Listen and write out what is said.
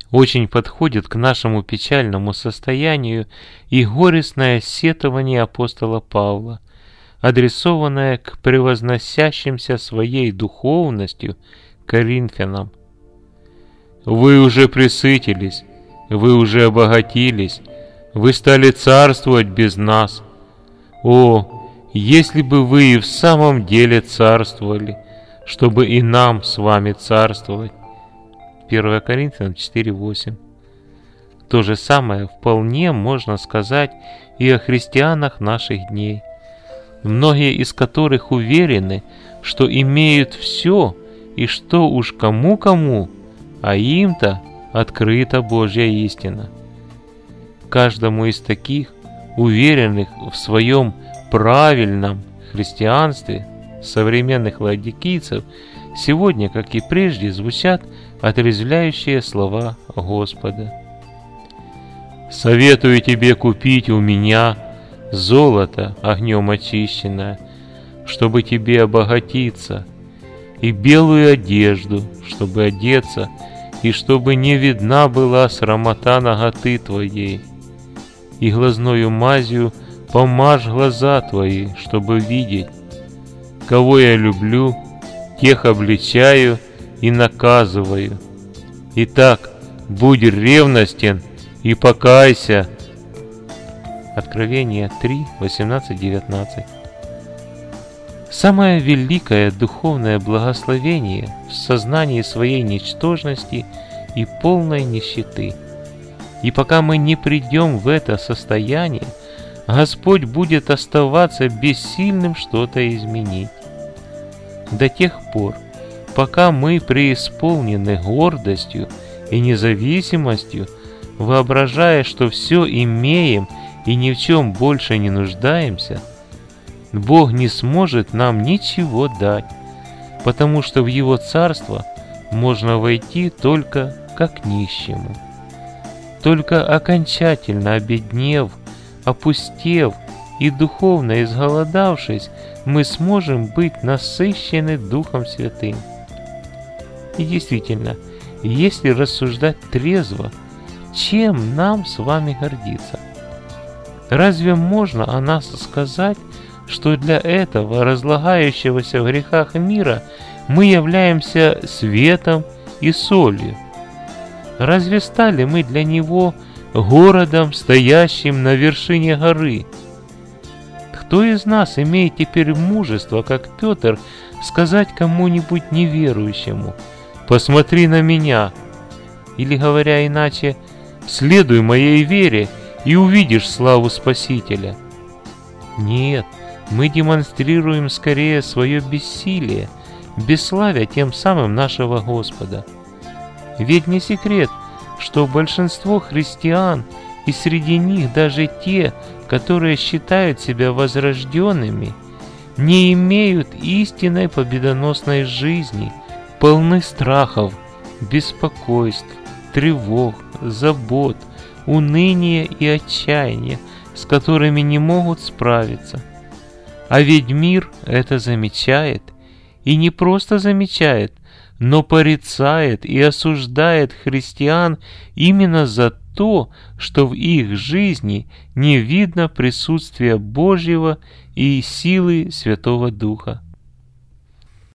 Очень подходит к нашему печальному состоянию и горестное сетование апостола Павла, адресованное к превозносящимся своей духовностью коринфянам. «Вы уже пресытились, вы уже обогатились, вы стали царствовать без нас. О, если бы вы и в самом деле царствовали, чтобы и нам с вами царствовать». 1 Коринфянам 4:8. То же самое вполне можно сказать и о христианах наших дней, многие из которых уверены, что имеют все, и что уж кому-кому, а им-то открыта Божья истина. Каждому из таких, уверенных в своем правильном христианстве, современных ладикийцев, сегодня, как и прежде, звучат отрезвляющие слова Господа. «Советую тебе купить у меня золото огнем очищенное, чтобы тебе обогатиться, и белую одежду, чтобы одеться, и чтобы не видна была срамота наготы твоей, и глазною мазью помажь глаза твои, чтобы видеть. Кого я люблю, тех обличаю и наказываю. Итак, будь ревностен и покайся». Откровение 3:18-19. Самое великое духовное благословение в сознании своей ничтожности и полной нищеты. И пока мы не придем в это состояние, Господь будет оставаться бессильным что-то изменить. До тех пор, пока мы преисполнены гордостью и независимостью, воображая, что все имеем и ни в чем больше не нуждаемся, Бог не сможет нам ничего дать, потому что в Его Царство можно войти только как нищему. Только окончательно обеднев, опустев и духовно изголодавшись, мы сможем быть насыщены Духом Святым. И действительно, если рассуждать трезво, чем нам с вами гордиться? Разве можно о нас сказать, что для этого разлагающегося в грехах мира мы являемся светом и солью? Разве стали мы для него городом, стоящим на вершине горы? Кто из нас имеет теперь мужество, как Петр, сказать кому-нибудь неверующему: «Посмотри на меня», или, говоря иначе, «Следуй моей вере и увидишь славу Спасителя»? Нет, мы демонстрируем скорее свое бессилие, бесславя тем самым нашего Господа. Ведь не секрет, что большинство христиан, и среди них даже те, которые считают себя возрожденными, не имеют истинной победоносной жизни, полны страхов, беспокойств, тревог, забот, уныния и отчаяния, с которыми не могут справиться. А ведь мир это замечает, и не просто замечает, но порицает и осуждает христиан именно за то, что в их жизни не видно присутствия Божьего и силы Святого Духа.